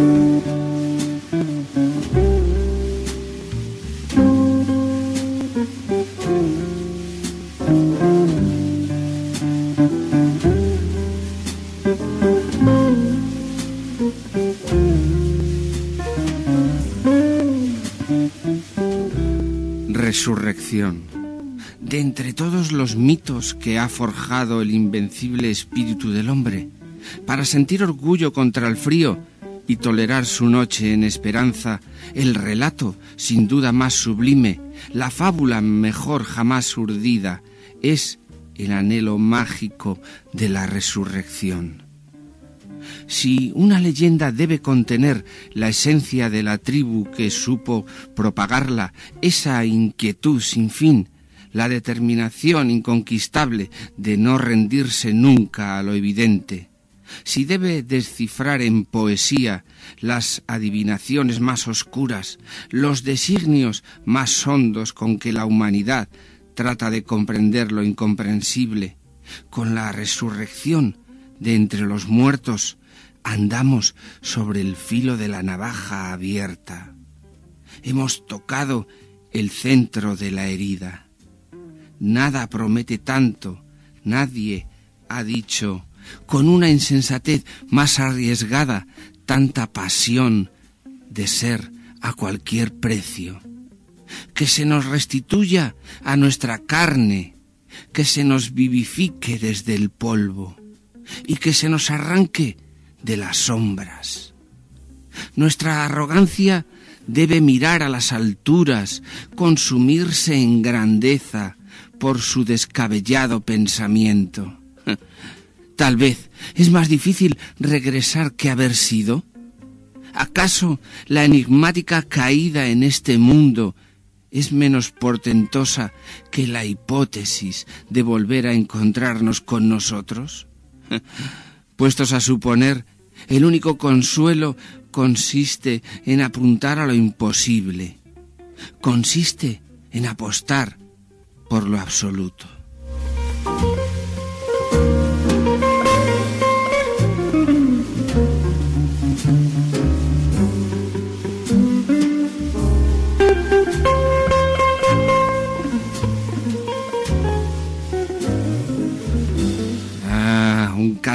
Resurrección. De entre todos los mitos que ha forjado el invencible espíritu del hombre, para sentir orgullo contra el frío y tolerar su noche en esperanza, el relato, sin duda más sublime, la fábula mejor jamás urdida, es el anhelo mágico de la resurrección. Si una leyenda debe contener la esencia de la tribu que supo propagarla, esa inquietud sin fin, la determinación inconquistable de no rendirse nunca a lo evidente, si debe descifrar en poesía las adivinaciones más oscuras, los designios más hondos con que la humanidad trata de comprender lo incomprensible, con la resurrección de entre los muertos, andamos sobre el filo de la navaja abierta. Hemos tocado el centro de la herida. Nada promete tanto, nadie ha dicho, con una insensatez más arriesgada, tanta pasión de ser a cualquier precio. Que se nos restituya a nuestra carne, que se nos vivifique desde el polvo y que se nos arranque de las sombras. Nuestra arrogancia debe mirar a las alturas, consumirse en grandeza por su descabellado pensamiento. Tal vez es más difícil regresar que haber sido. ¿Acaso la enigmática caída en este mundo es menos portentosa que la hipótesis de volver a encontrarnos con nosotros? Puestos a suponer, el único consuelo consiste en apuntar a lo imposible. Consiste en apostar por lo absoluto.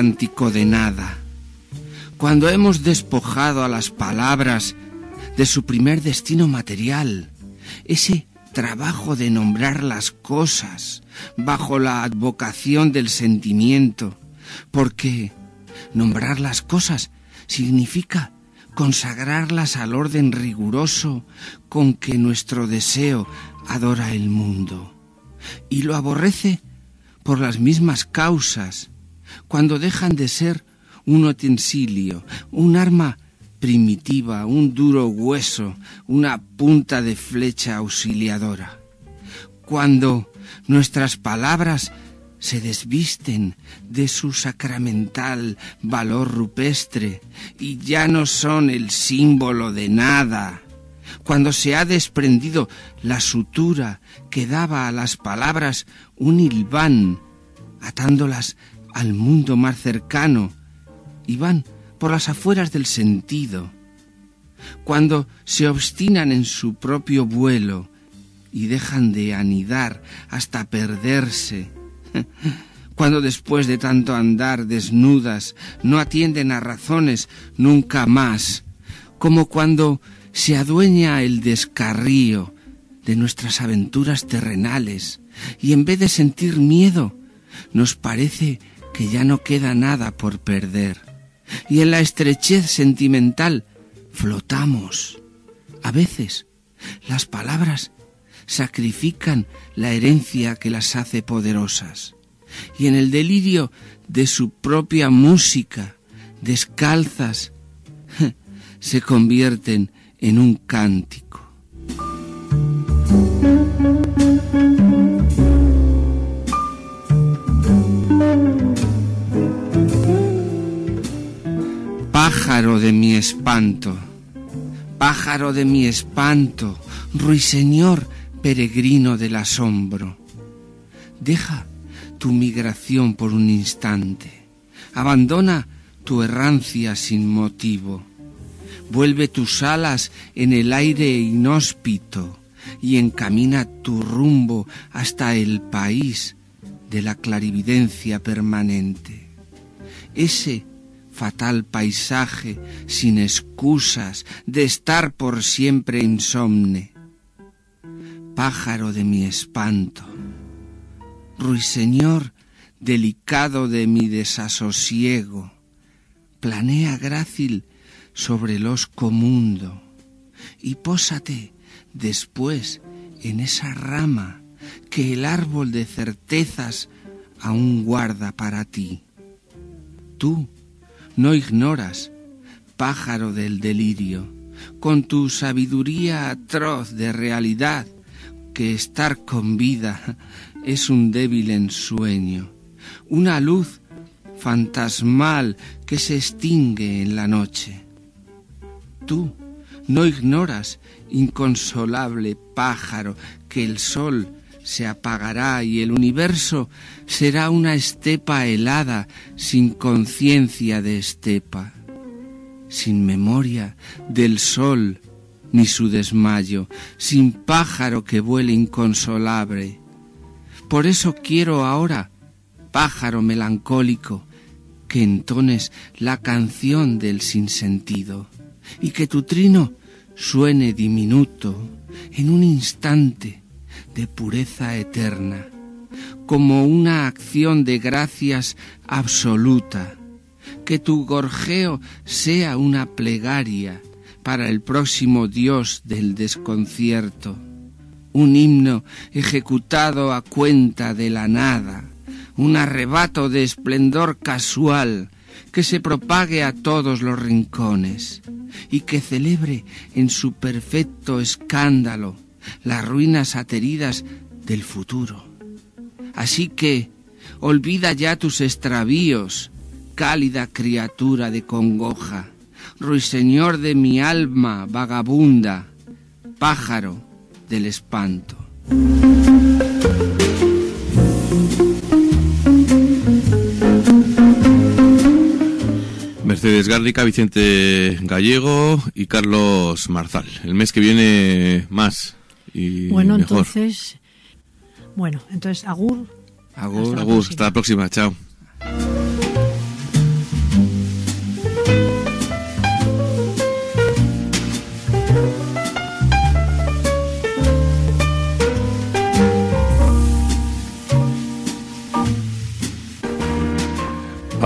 cántico de nada. Cuando hemos despojado a las palabras de su primer destino material, ese trabajo de nombrar las cosas bajo la advocación del sentimiento, porque nombrar las cosas significa consagrarlas al orden riguroso con que nuestro deseo adora el mundo, y lo aborrece por las mismas causas, cuando dejan de ser un utensilio, un arma primitiva, un duro hueso, una punta de flecha auxiliadora. Cuando nuestras palabras se desvisten de su sacramental valor rupestre y ya no son el símbolo de nada. Cuando se ha desprendido la sutura que daba a las palabras un hilván, atándolas al mundo más cercano, y van por las afueras del sentido. Cuando se obstinan en su propio vuelo y dejan de anidar hasta perderse. Cuando después de tanto andar desnudas no atienden a razones nunca más, como cuando se adueña el descarrío de nuestras aventuras terrenales y en vez de sentir miedo nos parece que ya no queda nada por perder, y en la estrechez sentimental flotamos. A veces las palabras sacrifican la herencia que las hace poderosas, y en el delirio de su propia música, descalzas, se convierten en un cántico. Pájaro de mi espanto, pájaro de mi espanto, ruiseñor peregrino del asombro. Deja tu migración por un instante, abandona tu errancia sin motivo, vuelve tus alas en el aire inhóspito y encamina tu rumbo hasta el país de la clarividencia permanente. Ese fatal paisaje sin excusas de estar por siempre insomne. Pájaro de mi espanto, ruiseñor delicado de mi desasosiego, planea grácil sobre el hosco mundo y pósate después en esa rama que el árbol de certezas aún guarda para ti. Tú no ignoras, pájaro del delirio, con tu sabiduría atroz de realidad, que estar con vida es un débil ensueño, una luz fantasmal que se extingue en la noche. Tú no ignoras, inconsolable pájaro, que el sol se apagará y el universo será una estepa helada sin conciencia de estepa, sin memoria del sol ni su desmayo, sin pájaro que vuele inconsolable. Por eso quiero ahora, pájaro melancólico, que entones la canción del sinsentido y que tu trino suene diminuto en un instante de pureza eterna, como una acción de gracias absoluta, que tu gorjeo sea una plegaria para el próximo Dios del desconcierto, un himno ejecutado a cuenta de la nada, un arrebato de esplendor casual que se propague a todos los rincones y que celebre en su perfecto escándalo las ruinas ateridas del futuro. Así que olvida ya tus extravíos, cálida criatura de congoja, ruiseñor de mi alma vagabunda, pájaro del espanto. Mercedes Gárlica, Vicente Gallego y Carlos Marzal. El mes que viene más y bueno, mejor. entonces, bueno, entonces agur. Agur, hasta agur, hasta la próxima, chao.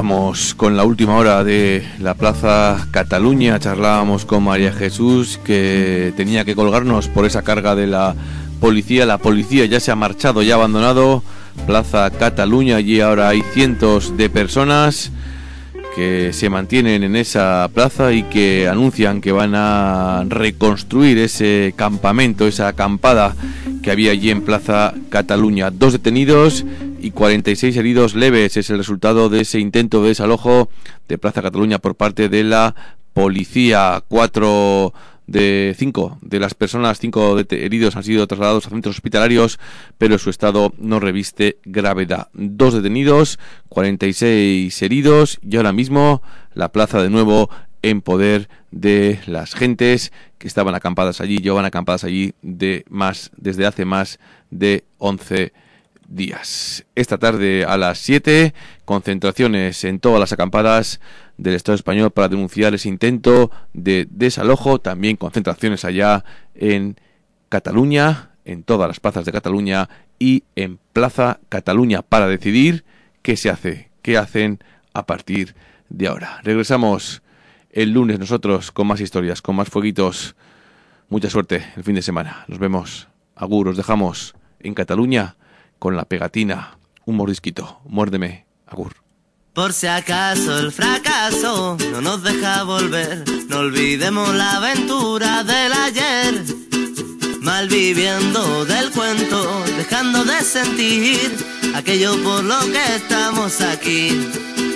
Vamos con la última hora de la Plaza Cataluña. Charlábamos con María Jesús, que tenía que colgarnos por esa carga de la policía. La policía ya se ha marchado, ya ha abandonado Plaza Cataluña. Allí ahora hay cientos de personas que se mantienen en esa plaza y que anuncian que van a reconstruir ese campamento, esa acampada que había allí en Plaza Cataluña. Dos detenidos y cuarenta y seis heridos leves es el resultado de ese intento de desalojo de Plaza Cataluña por parte de la policía. Cuatro de cinco de las personas, cinco heridos, han sido trasladados a centros hospitalarios, pero su estado no reviste gravedad. Dos detenidos, cuarenta y seis heridos, y ahora mismo la plaza de nuevo en poder de las gentes que estaban acampadas allí, llevan acampadas allí de más, desde hace más de once días. Esta tarde a las siete, concentraciones en todas las acampadas del Estado español para denunciar ese intento de desalojo. También concentraciones allá en Cataluña, en todas las plazas de Cataluña y en Plaza Cataluña, para decidir qué se hace, qué hacen a partir de ahora. Regresamos el lunes nosotros con más historias, con más fueguitos. Mucha suerte el fin de semana. Nos vemos. Agur, os dejamos en Cataluña con la pegatina. Un mordisquito. Muérdeme. Agur. Por si acaso el fracaso no nos deja volver, no olvidemos la aventura del ayer. Malviviendo del cuento, dejando de sentir aquello por lo que estamos aquí.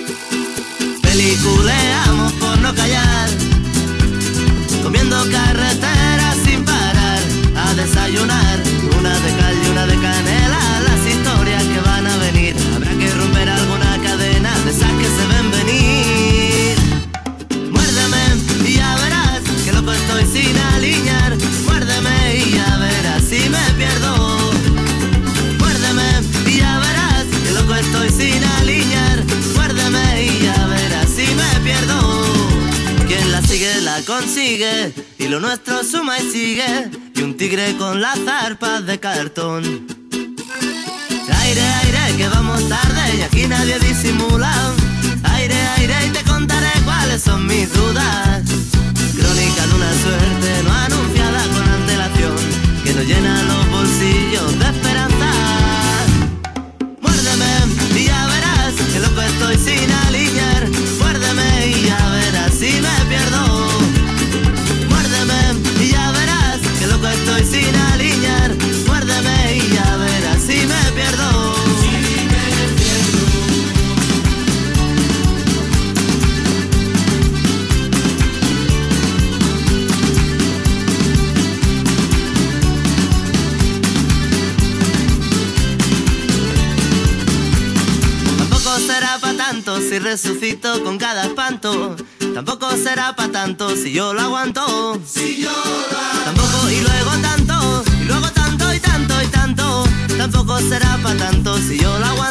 Peliculeamos por no callar, comiendo carreteras sin parar, a desayunar, una de cal y una de canela, las historias que van a venir. Habrá que romper alguna cadena de esas que se ven venir. Muérdeme y ya verás que loco estoy sin alinear. Muérdeme y ya verás si me pierdo. Muérdeme y ya verás que loco estoy sin alinear. Muérdeme y ya verás si me pierdo. Quien la sigue la consigue y lo nuestro suma y sigue. Y un tigre con las zarpas de cartón. Aire, aire, que vamos tarde y aquí nadie disimula. Aire, aire, y te contaré cuáles son mis dudas. Crónica de una suerte no anunciada con antelación, que nos llena los bolsillos de esperanza. Muérdeme y ya verás que loco estoy sin alinear. Muérdeme y ya verás si me pierdo. Muérdeme y ya verás que loco estoy sin alinear. Muérdeme y ya verás si me pierdo. Será pa' tanto si resucito con cada espanto. Tampoco será pa' tanto si yo lo aguanto. Si yo lo aguanto. Tampoco y luego tanto, y luego tanto y tanto y tanto. Tampoco será pa' tanto si yo lo aguanto.